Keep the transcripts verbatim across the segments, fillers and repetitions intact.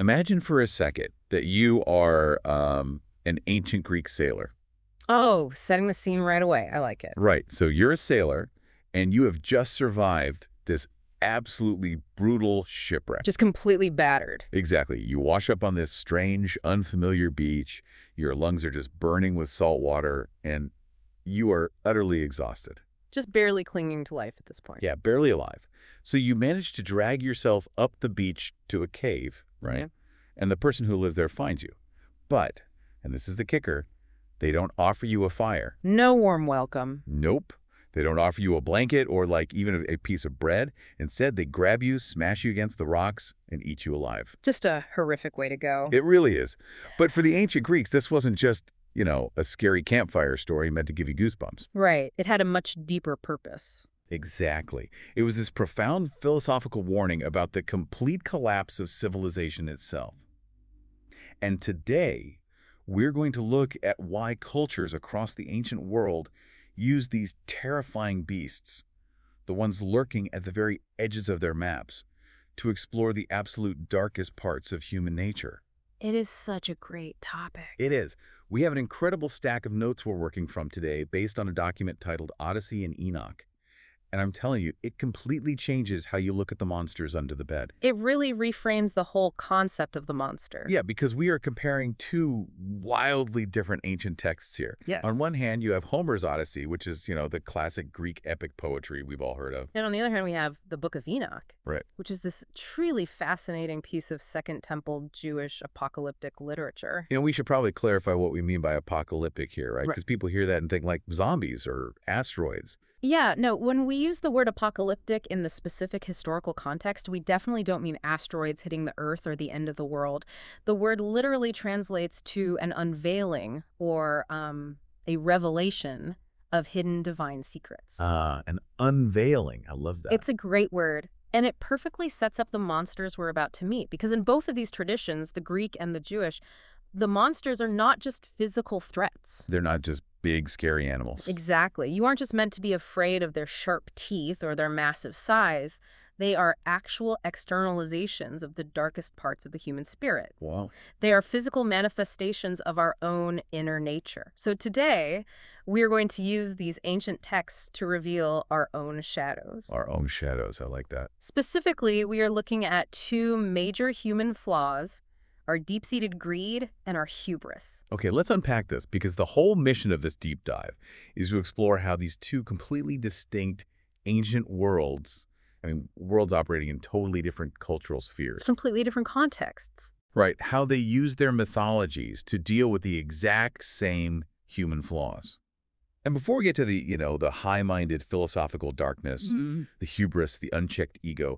Imagine for a second that you are um, an ancient Greek sailor. Oh, setting the scene right away. I like it. Right. So you're a sailor, and you have just survived this absolutely brutal shipwreck. Just completely battered. Exactly. You wash up on this strange, unfamiliar beach. Your lungs are just burning with salt water, and you are utterly exhausted. Just barely clinging to life at this point. Yeah, barely alive. So you manage to drag yourself up the beach to a cave, right? Yeah. And the person who lives there finds you. But, and this is the kicker, they don't offer you a fire. No warm welcome. Nope. They don't offer you a blanket or like even a, a piece of bread. Instead, they grab you, smash you against the rocks, and eat you alive. Just a horrific way to go. It really is. But for the ancient Greeks, this wasn't just, you know, a scary campfire story meant to give you goosebumps. Right. It had a much deeper purpose. Exactly. It was this profound philosophical warning about the complete collapse of civilization itself. And today, we're going to look at why cultures across the ancient world use these terrifying beasts, the ones lurking at the very edges of their maps, to explore the absolute darkest parts of human nature. It is such a great topic. It is. We have an incredible stack of notes we're working from today based on a document titled Odyssey and Enoch. And I'm telling you, it completely changes how you look at the monsters under the bed. It really reframes the whole concept of the monster. Yeah, because we are comparing two wildly different ancient texts here. Yeah. On one hand, you have Homer's Odyssey, which is, you know, the classic Greek epic poetry we've all heard of. And on the other hand, we have the Book of Enoch, Right. which is this truly fascinating piece of Second Temple Jewish apocalyptic literature. You know, we should probably clarify what we mean by apocalyptic here, right? Right. Because people hear that and think like zombies or asteroids. Yeah, no, when we use the word apocalyptic in the specific historical context, we definitely don't mean asteroids hitting the Earth or the end of the world. The word literally translates to an unveiling or um, a revelation of hidden divine secrets. Ah, an unveiling. I love that. It's a great word, and it perfectly sets up the monsters we're about to meet, because in both of these traditions, the Greek and the Jewish, the monsters are not just physical threats. They're not just big, scary animals. Exactly. You aren't just meant to be afraid of their sharp teeth or their massive size. They are actual externalizations of the darkest parts of the human spirit. Wow. They are physical manifestations of our own inner nature. So today, we are going to use these ancient texts to reveal our own shadows. Our own shadows. I like that. Specifically, we are looking at two major human flaws: our deep-seated greed and our hubris. Okay, let's unpack this, because the whole mission of this deep dive is to explore how these two completely distinct ancient worlds, I mean, worlds operating in totally different cultural spheres. Completely different contexts. Right, how they use their mythologies to deal with the exact same human flaws. And before we get to the, you know, the high-minded philosophical darkness, Mm. the hubris, the unchecked ego,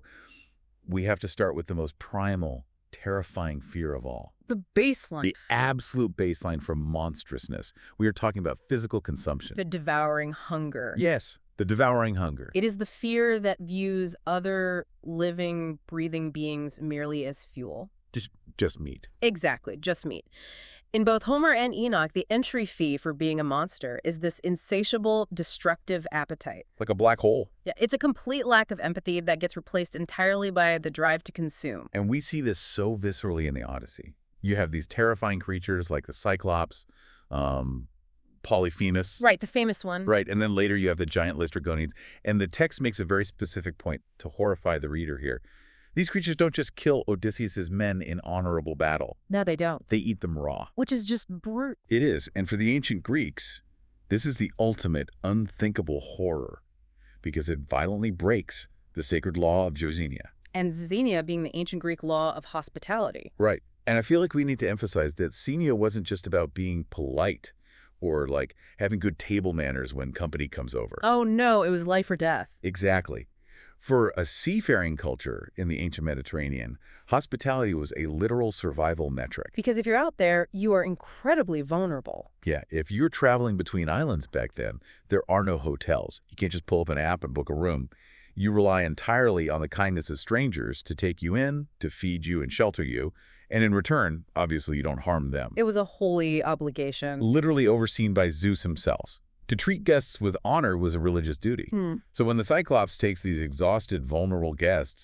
we have to start with the most primal, terrifying fear of all. The baseline. The absolute baseline for monstrousness. We are talking about physical consumption. The devouring hunger. Yes, the devouring hunger. It is the fear that views other living, breathing beings merely as fuel. Just, just meat. Exactly, just meat. In both Homer and Enoch, the entry fee for being a monster is this insatiable, destructive appetite. Like a black hole. Yeah, it's a complete lack of empathy that gets replaced entirely by the drive to consume. And we see this so viscerally in the Odyssey. You have these terrifying creatures like the Cyclops, um, Polyphemus. Right, the famous one. Right, and then later you have the giant Lystragonians. And the text makes a very specific point to horrify the reader here. These creatures don't just kill Odysseus' men in honorable battle. No, they don't. They eat them raw. Which is just brute. It is, and for the ancient Greeks, this is the ultimate unthinkable horror, because it violently breaks the sacred law of Zooxenia. And xenia being the ancient Greek law of hospitality. Right, and I feel like we need to emphasize that xenia wasn't just about being polite or like having good table manners when company comes over. Oh no, it was life or death. Exactly. For a seafaring culture in the ancient Mediterranean, hospitality was a literal survival metric. Because if you're out there, you are incredibly vulnerable. Yeah, if you're traveling between islands back then, there are no hotels. You can't just pull up an app and book a room. You rely entirely on the kindness of strangers to take you in, to feed you and shelter you, and in return, obviously you don't harm them. It was a holy obligation. Literally overseen by Zeus himself. To treat guests with honor was a religious duty. Hmm. So when the Cyclops takes these exhausted, vulnerable guests and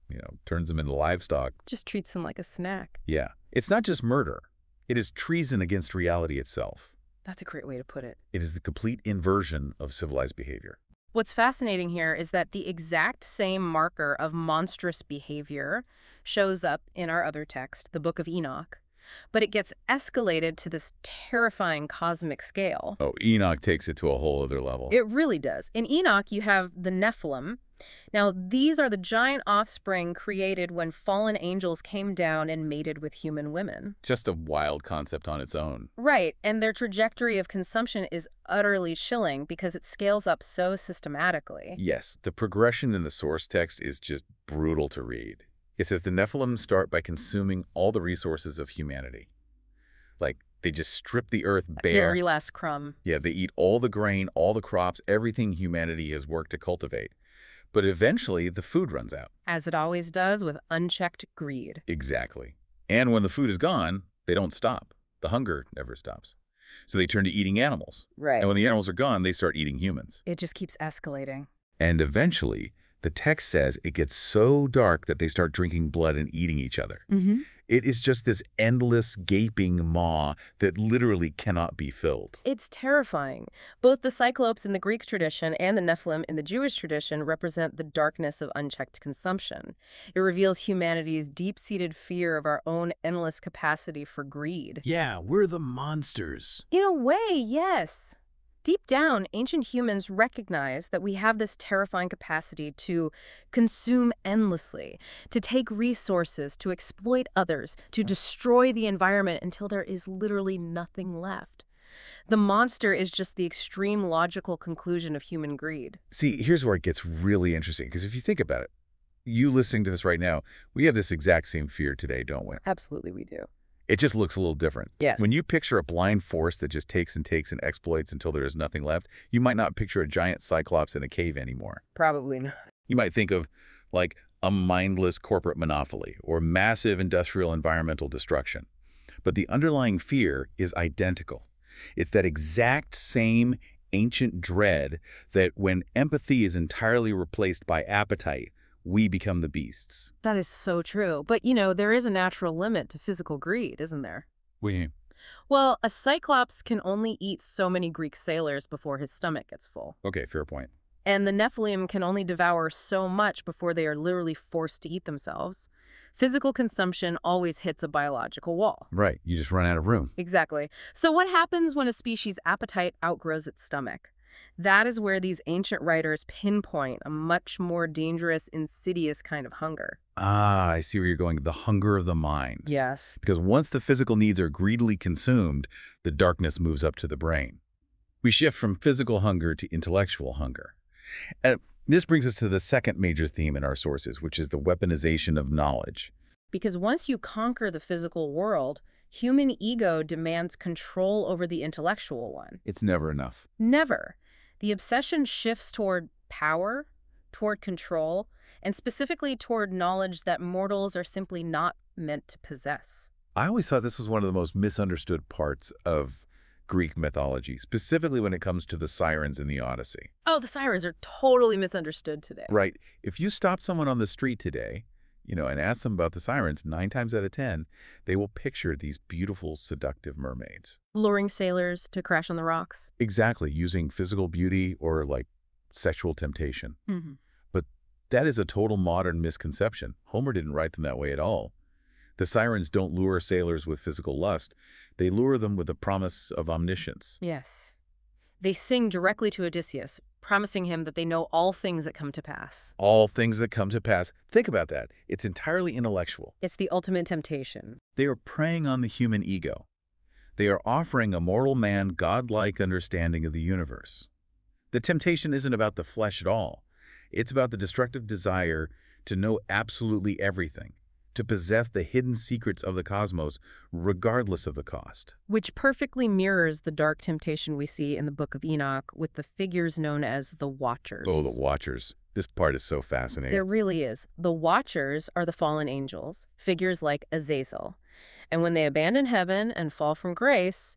you know, turns them into livestock. Just treats them like a snack. Yeah. It's not just murder. It is treason against reality itself. That's a great way to put it. It is the complete inversion of civilized behavior. What's fascinating here is that the exact same marker of monstrous behavior shows up in our other text, the Book of Enoch, but it gets escalated to this terrifying cosmic scale. Oh, Enoch takes it to a whole other level. It really does. In Enoch, you have the Nephilim. Now, these are the giant offspring created when fallen angels came down and mated with human women. Just a wild concept on its own. Right, and their trajectory of consumption is utterly chilling because it scales up so systematically. Yes, the progression in the source text is just brutal to read. It says the Nephilim start by consuming all the resources of humanity. Like, they just strip the earth bare. Every last crumb. Yeah, they eat all the grain, all the crops, everything humanity has worked to cultivate. But eventually, the food runs out. As it always does with unchecked greed. Exactly. And when the food is gone, they don't stop. The hunger never stops. So they turn to eating animals. Right. And when the animals are gone, they start eating humans. It just keeps escalating. And eventually, the text says it gets so dark that they start drinking blood and eating each other. Mm-hmm. It is just this endless, gaping maw that literally cannot be filled. It's terrifying. Both the Cyclopes in the Greek tradition and the Nephilim in the Jewish tradition represent the darkness of unchecked consumption. It reveals humanity's deep-seated fear of our own endless capacity for greed. Yeah, we're the monsters. In a way, yes. Deep down, ancient humans recognize that we have this terrifying capacity to consume endlessly, to take resources, to exploit others, to destroy the environment until there is literally nothing left. The monster is just the extreme logical conclusion of human greed. See, here's where it gets really interesting, because if you think about it, you listening to this right now, we have this exact same fear today, don't we? Absolutely we do. It just looks a little different. Yes. When you picture a blind force that just takes and takes and exploits until there is nothing left, you might not picture a giant cyclops in a cave anymore. Probably not. You might think of, like, a mindless corporate monopoly or massive industrial environmental destruction. But the underlying fear is identical. It's that exact same ancient dread that when empathy is entirely replaced by appetite, we become the beasts. That is so true. But, you know, there is a natural limit to physical greed, isn't there? What do you mean? Well, a cyclops can only eat so many Greek sailors before his stomach gets full. Okay, fair point. And the Nephilim can only devour so much before they are literally forced to eat themselves. Physical consumption always hits a biological wall. Right, you just run out of room. Exactly. So what happens when a species' appetite outgrows its stomach? That is where these ancient writers pinpoint a much more dangerous, insidious kind of hunger. Ah, I see where you're going. The hunger of the mind. Yes. Because once the physical needs are greedily consumed, the darkness moves up to the brain. We shift from physical hunger to intellectual hunger. And this brings us to the second major theme in our sources, which is the weaponization of knowledge. Because once you conquer the physical world, human ego demands control over the intellectual one. It's never enough. Never. The obsession shifts toward power, toward control, and specifically toward knowledge that mortals are simply not meant to possess. I always thought this was one of the most misunderstood parts of Greek mythology, specifically when it comes to the sirens in the Odyssey. Oh, the sirens are totally misunderstood today. Right. If you stop someone on the street today, you know, and ask them about the sirens, nine times out of ten, they will picture these beautiful, seductive mermaids. Luring sailors to crash on the rocks. Exactly, using physical beauty or, like, sexual temptation. Mm-hmm. But that is a total modern misconception. Homer didn't write them that way at all. The sirens don't lure sailors with physical lust. They lure them with the promise of omniscience. Yes. They sing directly to Odysseus, promising him that they know all things that come to pass. All things that come to pass. Think about that. It's entirely intellectual. It's the ultimate temptation. They are preying on the human ego. They are offering a mortal man godlike understanding of the universe. The temptation isn't about the flesh at all. It's about the destructive desire to know absolutely everything, to possess the hidden secrets of the cosmos, regardless of the cost. Which perfectly mirrors the dark temptation we see in the Book of Enoch with the figures known as the Watchers. Oh, the Watchers. This part is so fascinating. There really is. The Watchers are the fallen angels, figures like Azazel. And when they abandon heaven and fall from grace,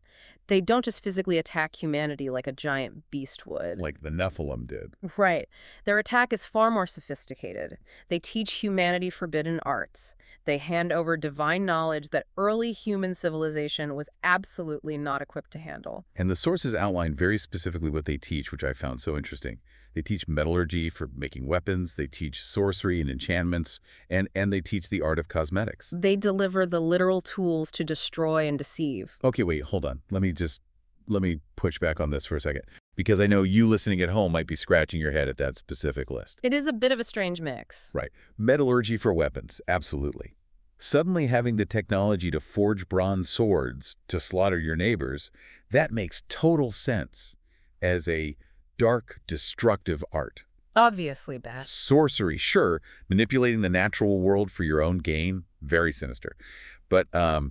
They don't just physically attack humanity like a giant beast would. Like the Nephilim did. Right. Their attack is far more sophisticated. They teach humanity forbidden arts. They hand over divine knowledge that early human civilization was absolutely not equipped to handle. And the sources outline very specifically what they teach, which I found so interesting. They teach metallurgy for making weapons, they teach sorcery and enchantments, and, and they teach the art of cosmetics. They deliver the literal tools to destroy and deceive. Okay, wait, hold on. Let me just, let me push back on this for a second. Because I know you listening at home might be scratching your head at that specific list. It is a bit of a strange mix. Right. Metallurgy for weapons, absolutely. Suddenly having the technology to forge bronze swords to slaughter your neighbors, that makes total sense as a dark, destructive art. Obviously bad. Sorcery, sure. Manipulating the natural world for your own gain, very sinister. But, um,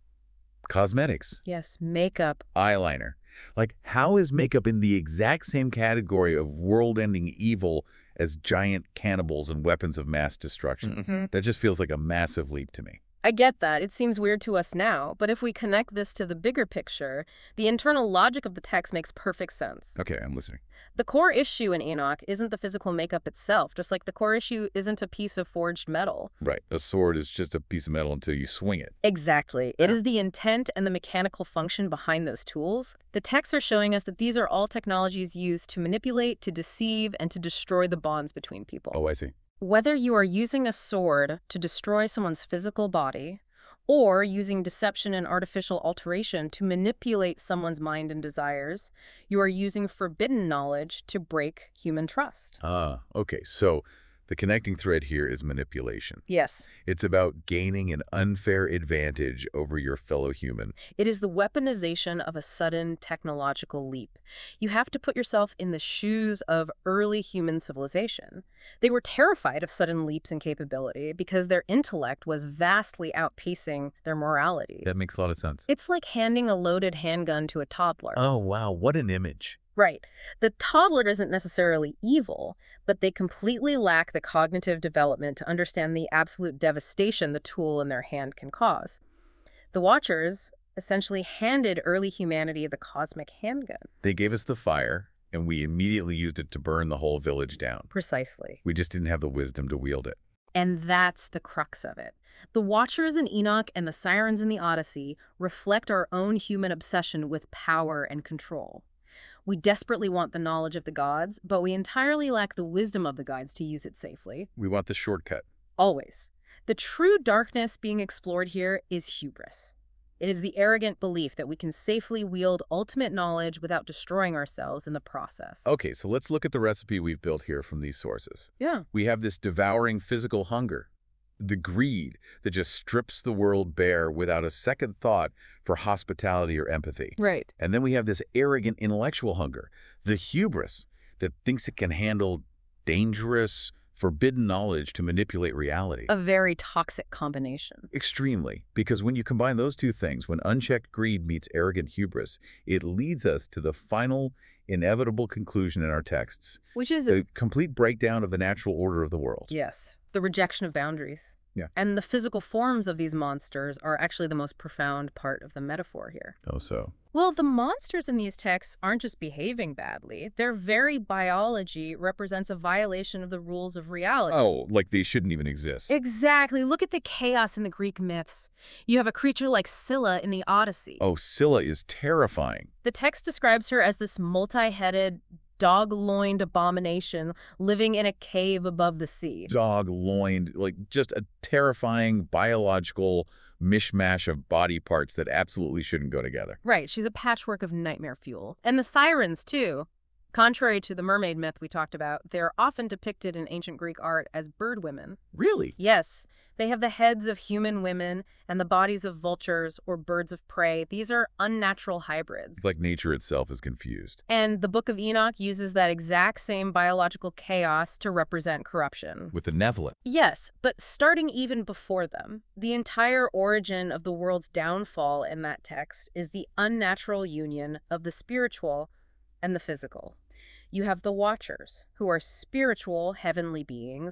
cosmetics. Yes, makeup. Eyeliner. Like, how is makeup in the exact same category of world-ending evil as giant cannibals and weapons of mass destruction? Mm-hmm. That just feels like a massive leap to me. I get that. It seems weird to us now, but if we connect this to the bigger picture, the internal logic of the text makes perfect sense. Okay, I'm listening. The core issue in Enoch isn't the physical makeup itself, just like the core issue isn't a piece of forged metal. Right. A sword is just a piece of metal until you swing it. Exactly. It is the intent and the mechanical function behind those tools. The texts are showing us that these are all technologies used to manipulate, to deceive, and to destroy the bonds between people. Oh, I see. Whether you are using a sword to destroy someone's physical body, or using deception and artificial alteration to manipulate someone's mind and desires, you are using forbidden knowledge to break human trust. Ah, okay. So the connecting thread here is manipulation. Yes. It's about gaining an unfair advantage over your fellow human. It is the weaponization of a sudden technological leap. You have to put yourself in the shoes of early human civilization. They were terrified of sudden leaps in capability because their intellect was vastly outpacing their morality. That makes a lot of sense. It's like handing a loaded handgun to a toddler. Oh, wow, what an image. Right. The toddler isn't necessarily evil, but they completely lack the cognitive development to understand the absolute devastation the tool in their hand can cause. The Watchers essentially handed early humanity the cosmic handgun. They gave us the fire, and we immediately used it to burn the whole village down. Precisely. We just didn't have the wisdom to wield it. And that's the crux of it. The Watchers in Enoch and the Sirens in the Odyssey reflect our own human obsession with power and control. We desperately want the knowledge of the gods, but we entirely lack the wisdom of the gods to use it safely. We want the shortcut. Always. The true darkness being explored here is hubris. It is the arrogant belief that we can safely wield ultimate knowledge without destroying ourselves in the process. Okay, so let's look at the recipe we've built here from these sources. Yeah. We have this devouring physical hunger, the greed that just strips the world bare without a second thought for hospitality or empathy. Right. And then we have this arrogant intellectual hunger, the hubris that thinks it can handle dangerous, forbidden knowledge to manipulate reality. A very toxic combination. Extremely, because when you combine those two things, when unchecked greed meets arrogant hubris, it leads us to the final, inevitable conclusion in our texts, Which is the complete breakdown of the natural order of the world. Yes, the rejection of boundaries. Yeah. And the physical forms of these monsters are actually the most profound part of the metaphor here. Oh, so? Well, the monsters in these texts aren't just behaving badly. Their very biology represents a violation of the rules of reality. Oh, like they shouldn't even exist. Exactly. Look at the chaos in the Greek myths. You have a creature like Scylla in the Odyssey. Oh, Scylla is terrifying. The text describes her as this multi-headed, dog-loined abomination living in a cave above the sea. Dog-loined, like just a terrifying biological mishmash of body parts that absolutely shouldn't go together. Right. She's a patchwork of nightmare fuel. And the sirens, too. Contrary to the mermaid myth we talked about, they're often depicted in ancient Greek art as bird women. Really? Yes. They have the heads of human women and the bodies of vultures or birds of prey. These are unnatural hybrids. It's like nature itself is confused. And the Book of Enoch uses that exact same biological chaos to represent corruption. With the Nephilim. Yes, but starting even before them, the entire origin of the world's downfall in that text is the unnatural union of the spiritual and the physical. You have the Watchers, who are spiritual heavenly beings,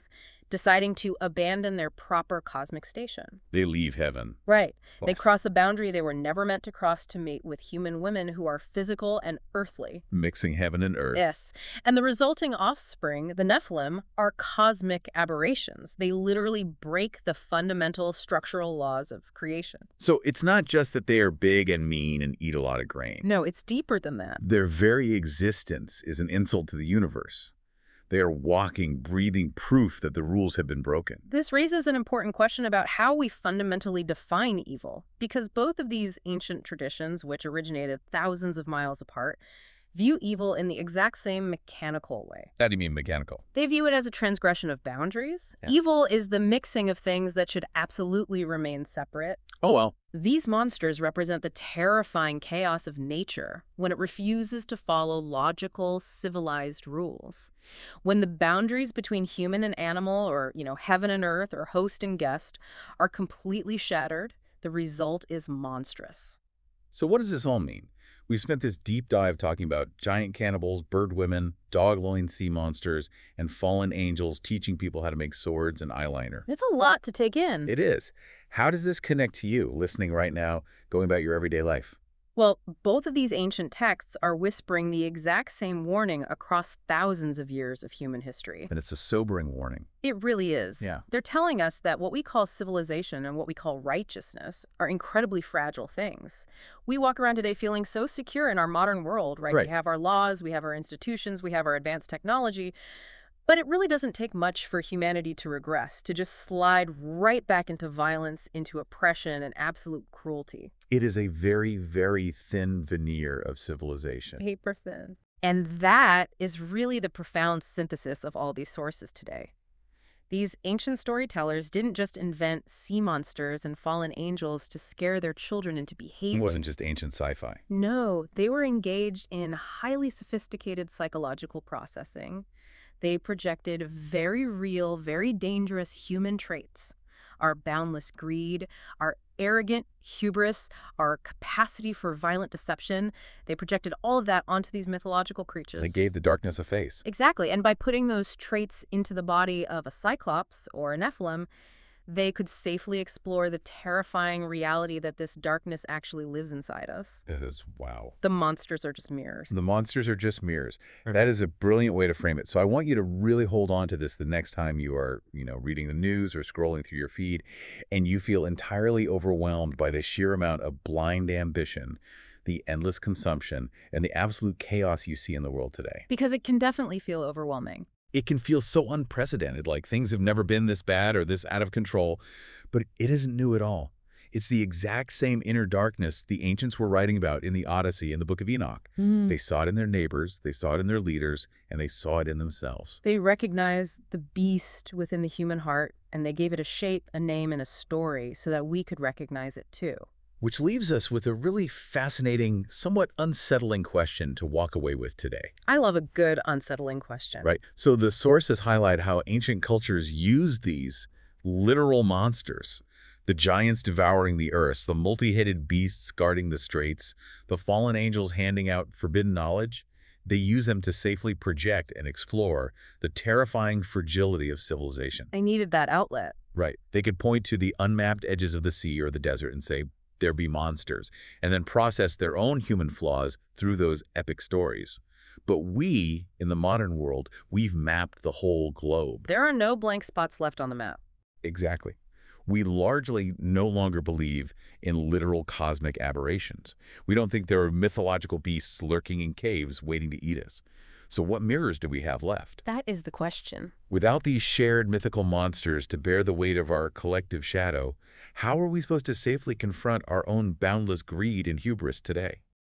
deciding to abandon their proper cosmic station. They leave heaven. Right. They Yes. cross a boundary they were never meant to cross to mate with human women who are physical and earthly. Mixing heaven and earth. Yes. And the resulting offspring, the Nephilim, are cosmic aberrations. They literally break the fundamental structural laws of creation. So it's not just that they are big and mean and eat a lot of grain. No, it's deeper than that. Their very existence is an insult to the universe. They are walking, breathing proof that the rules have been broken. This raises an important question about how we fundamentally define evil, because both of these ancient traditions, which originated thousands of miles apart, view evil in the exact same mechanical way. How do you mean mechanical? They view it as a transgression of boundaries. Yeah. Evil is the mixing of things that should absolutely remain separate. Oh, well. These monsters represent the terrifying chaos of nature when it refuses to follow logical, civilized rules. When the boundaries between human and animal, or, you know, heaven and earth, or host and guest, are completely shattered, the result is monstrous. So what does this all mean? We've spent this deep dive talking about giant cannibals, bird women, dog-loin sea monsters, and fallen angels teaching people how to make swords and eyeliner. It's a lot to take in. It is. How does this connect to you, listening right now, going about your everyday life? Well, both of these ancient texts are whispering the exact same warning across thousands of years of human history. And it's a sobering warning. It really is. Yeah. They're telling us that what we call civilization and what we call righteousness are incredibly fragile things. We walk around today feeling so secure in our modern world, right? Right. We have our laws, we have our institutions, we have our advanced technology. But it really doesn't take much for humanity to regress, to just slide right back into violence, into oppression, and absolute cruelty. It is a very, very thin veneer of civilization. Paper thin. And that is really the profound synthesis of all these sources today. These ancient storytellers didn't just invent sea monsters and fallen angels to scare their children into It behaving. wasn't just ancient sci-fi. No, they were engaged in highly sophisticated psychological processing. They projected very real, very dangerous human traits. Our boundless greed, our arrogant hubris, our capacity for violent deception. They projected all of that onto these mythological creatures. They gave the darkness a face. Exactly. And by putting those traits into the body of a Cyclops or a Nephilim, they could safely explore the terrifying reality that this darkness actually lives inside us. It is, wow. The monsters are just mirrors. The monsters are just mirrors. That is a brilliant way to frame it. So I want you to really hold on to this the next time you are, you know, reading the news or scrolling through your feed, and you feel entirely overwhelmed by the sheer amount of blind ambition, the endless consumption, and the absolute chaos you see in the world today. Because it can definitely feel overwhelming. It can feel so unprecedented, like things have never been this bad or this out of control, but it isn't new at all. It's the exact same inner darkness the ancients were writing about in the Odyssey and the Book of Enoch. Mm. They saw it in their neighbors, they saw it in their leaders, and they saw it in themselves. They recognized the beast within the human heart, and they gave it a shape, a name, and a story so that we could recognize it too. Which leaves us with a really fascinating, somewhat unsettling question to walk away with today. I love a good, unsettling question. Right. So the sources highlight how ancient cultures used these literal monsters, the giants devouring the earth, the multi-headed beasts guarding the straits, the fallen angels handing out forbidden knowledge. They use them to safely project and explore the terrifying fragility of civilization. I needed that outlet. Right. They could point to the unmapped edges of the sea or the desert and say, there be monsters, and then process their own human flaws through those epic stories. But we, in the modern world, we've mapped the whole globe. There are no blank spots left on the map. Exactly. We largely no longer believe in literal cosmic aberrations. We don't think there are mythological beasts lurking in caves waiting to eat us. So what mirrors do we have left? That is the question. Without these shared mythical monsters to bear the weight of our collective shadow, how are we supposed to safely confront our own boundless greed and hubris today?